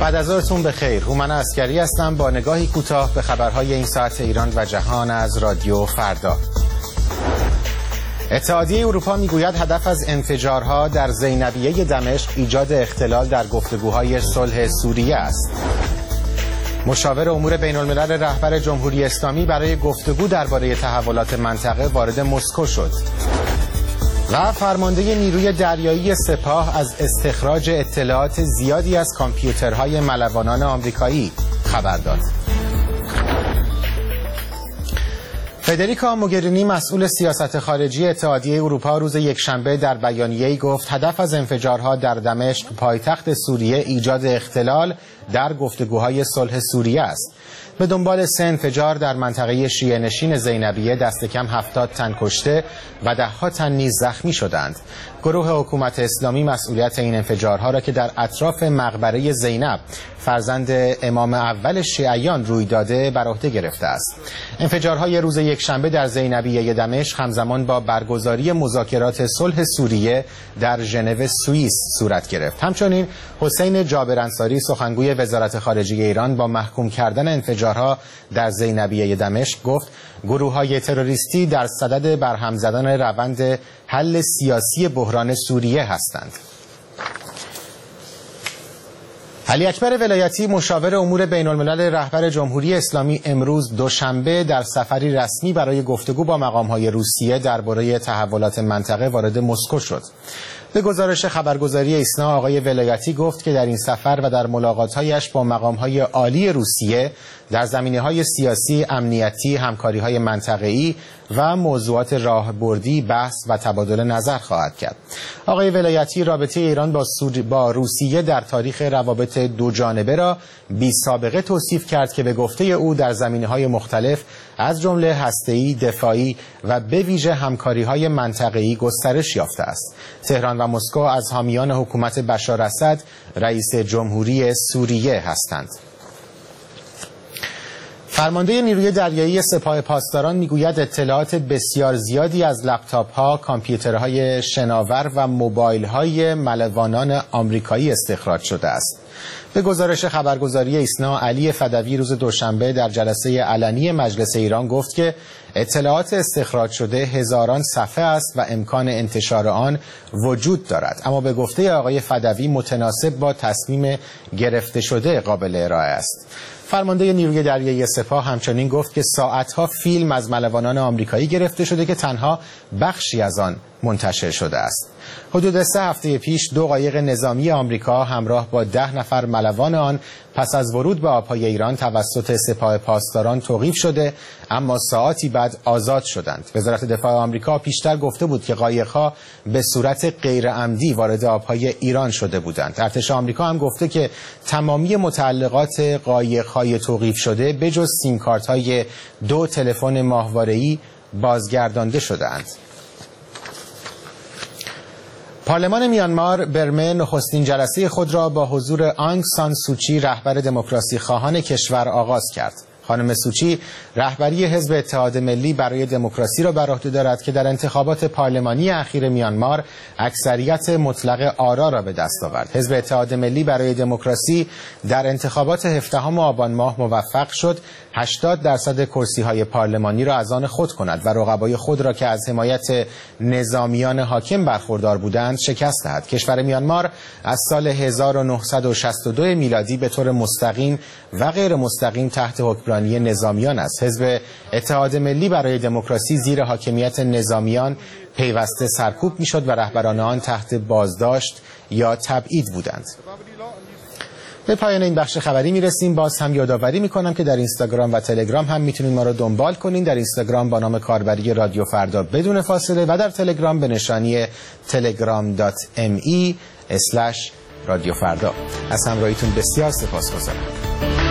بعد از ظهرتون بخیر. هومن عسکری هستم با نگاهی کوتاه به خبرهای این ساعت ایران و جهان از رادیو فردا. اتحادیه اروپا میگوید هدف از انفجارها در زینبیه دمشق ایجاد اختلال در گفتگوهای صلح سوریه است. مشاور امور بین الملل رهبر جمهوری اسلامی برای گفتگو درباره تحولات منطقه وارد مسکو شد. و فرمانده نیروی دریایی سپاه از استخراج اطلاعات زیادی از کامپیوترهای ملوانان آمریکایی خبر داد. فدریکا موگرینی مسئول سیاست خارجی اتحادیه اروپا روز یکشنبه در بیانیه‌ای گفت هدف از انفجارها در دمشق پایتخت سوریه ایجاد اختلال در گفتگوهای صلح سوریه است. به دنبال 3 انفجار در منطقه شیعه نشین زینبیه دست کم 70 تن کشته و ده‌ها تن نیز زخمی شدند. گروه حکومت اسلامی مسئولیت این انفجارها را که در اطراف مقبره زینب فرزند امام اول شیعیان روی داده بر عهده گرفته است. انفجارهای روز یکشنبه در زینبیه دمشق همزمان با برگزاری مذاکرات صلح سوریه در ژنو سوئیس صورت گرفت. همچنین حسین جابر انصاری سخنگوی وزارت خارجه ایران با محکوم کردن انفجارها در زینبیه دمشق گفت گروه‌های تروریستی در صدد برهم زدن روند حل سیاسی بحران سوریه هستند. علی اکبر ولایتی مشاور امور بین الملل رهبر جمهوری اسلامی امروز دوشنبه در سفری رسمی برای گفتگو با مقام‌های روسیه درباره تحولات منطقه وارد مسکو شد. به گزارش خبرگزاری ایسنا آقای ولایتی گفت که در این سفر و در ملاقات‌هایش با مقام‌های عالی روسیه در زمینه‌های سیاسی، امنیتی، همکاری‌های منطقه‌ای و موضوعات راهبردی بحث و تبادل نظر خواهد کرد. آقای ولایتی رابطه ایران با روسیه در تاریخ روابط دو جانبه را بی‌سابقه توصیف کرد که به گفته او در زمینه‌های مختلف از جمله هسته‌ای، دفاعی و به ویژه همکاری‌های منطقه‌ای گسترش یافته است. تهران و مسکو از حامیان حکومت بشار اسد رئیس جمهوری سوریه هستند. فرمانده نیروی دریایی سپاه پاسداران میگوید اطلاعات بسیار زیادی از لپتاپ‌ها، کامپیوترهای شناور و موبایل‌های ملوانان آمریکایی استخراج شده است. به گزارش خبرگزاری ایسنا علی فدوی روز دوشنبه در جلسه علنی مجلس ایران گفت که اطلاعات استخراج شده هزاران صفحه است و امکان انتشار آن وجود دارد، اما به گفته آقای فدوی متناسب با تصمیم گرفته شده قابل ارائه است. فرمانده نیروی دریایی سپاه همچنین گفت که ساعتها فیلم از ملوانان آمریکایی گرفته شده که تنها بخشی از آن منتشر شده است. حدود 3 هفته پیش 2 قایق نظامی آمریکا همراه با 10 نفر ملوان آن پس از ورود به آبهای ایران توسط سپاه پاسداران توقیف شده، اما ساعاتی بعد آزاد شدند. وزارت دفاع آمریکا پیشتر گفته بود که قایق‌ها به صورت غیر عمدی وارد آبهای ایران شده بودند. ارتش آمریکا هم گفته که تمامی متعلقات قایق‌های توقیف شده به جز سیم کارت‌های 2 تلفن ماهواره‌ای بازگردانده شدند. پارلمان میانمار برمه نخستین جلسه خود را با حضور آنگ سان سوچی رهبر دموکراسی خواهان کشور آغاز کرد. خانم سوچی رهبری حزب اتحاد ملی برای دموکراسی را بر عهده دارد که در انتخابات پارلمانی اخیر میانمار اکثریت مطلق آرا را به دست آورد. حزب اتحاد ملی برای دموکراسی در انتخابات 17 آبان ماه موفق شد 80% کرسی‌های پارلمانی را از آن خود کند و رقبای خود را که از حمایت نظامیان حاکم برخوردار بودند شکست دهد. کشور میانمار از سال 1962 میلادی به طور مستقیم و غیر مستقیم تحت حکمرانی نظامیان است. حزب اتحاد ملی برای دموکراسی زیر حاکمیت نظامیان پیوسته سرکوب میشد و رهبران آن تحت بازداشت یا تبعید بودند. به پایان این بخش خبری میرسیم. باز هم یادآوری میکنم که در اینستاگرام و تلگرام هم میتونید ما رو دنبال کنین. در اینستاگرام با نام کاربری رادیو فردا بدون فاصله و در تلگرام به نشانی telegram.me/رادیو فردا. از همراهیتون بسیار سپاسگزارم.